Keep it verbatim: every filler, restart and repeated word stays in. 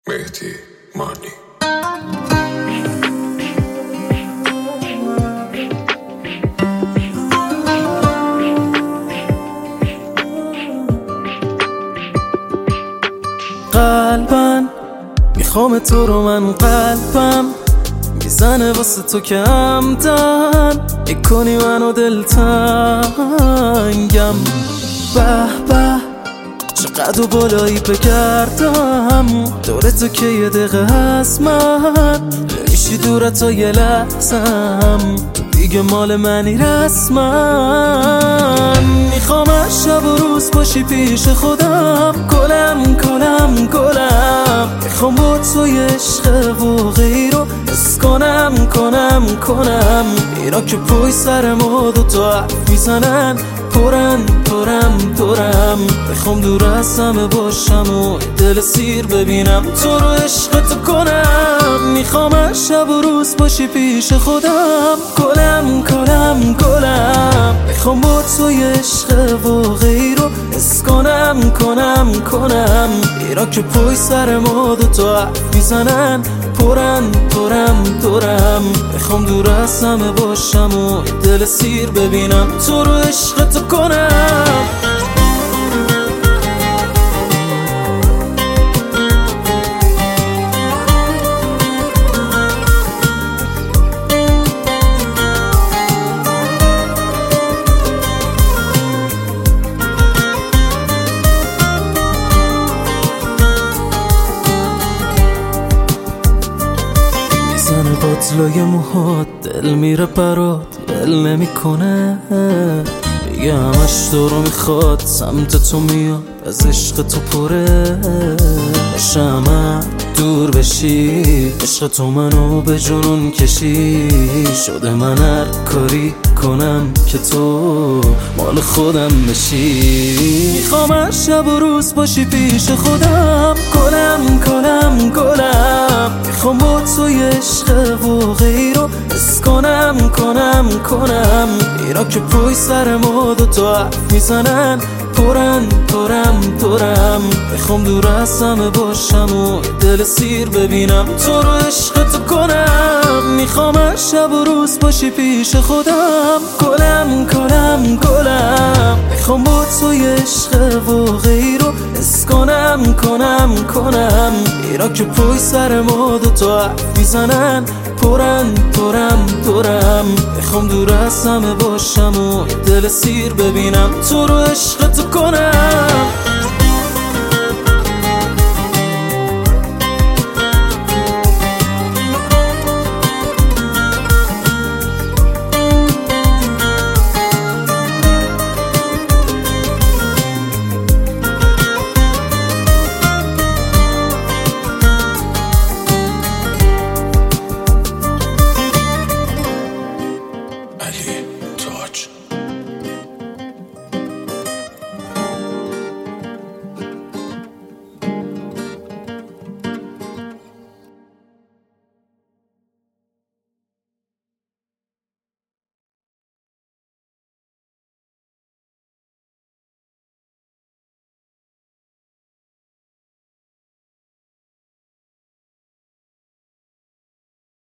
مهدی مانی. قلبم میخوام تو رو، من قلبم میزنه واسه تو که همدن میکنی منو دلتنگم. به به چقدر و بالایی بگردم دور تو که یه دقیقه هست من نمیشی دور تا یه لحظم تو دیگه مال منی رسما. میخوام از شب و روز باشی پیش خودم، گلم گلم گلم. میخوام با تو یه عشق و غیر رو حس کنم کنم کنم. اینا که پای سر ما دوتا حرف میزنن پرن پرم پرم. میخوام دور از همه باشم و دل سیر ببینم تو رو عشق تو کنم. میخوام از شب و روز باشی پیش خودم، گلم گلم گلم. میخوام با تو یه عشق و غیر رو حس کنم کنم کنم. اینا که پای سر ما دوتا حرف میزنن پرن پرم پرم. میخوام دور از همه باشم و دل سیر ببینم تو رو عشق تو کنم. میزنه باطلای موهات دل میره برات ول نمیکنه. میگه همش تو رو میخواد سمت تو میاد از عشق تو پره. شمع دور بشی عشق تو منو به جنون کشی. شده من هر کاری کنم که تو مال خودم بشی. میخوام از شب و روز باشی پیش خودم، گلم گلم گلم. میخوام با تو یه عشق و غیر رو حس کنم کنم کنم. اینا که پای سر ما دوتا حرف میزنن پرن پرم پرم. میخوام دور از همه باشم و دل سیر ببینم تو رو عشق تو کنم. میخوام از شب و روز باشی پیش خودم، گلم گلم گلم. میخوام با تو یه عشق و غیر رو حس کنم کنم کنم. اینا که پای سر ما دوتا حرف میزنن پرن پرم پرم. میخوام دور از همه باشم و دل سیر ببینم تو رو عشق تو کنم.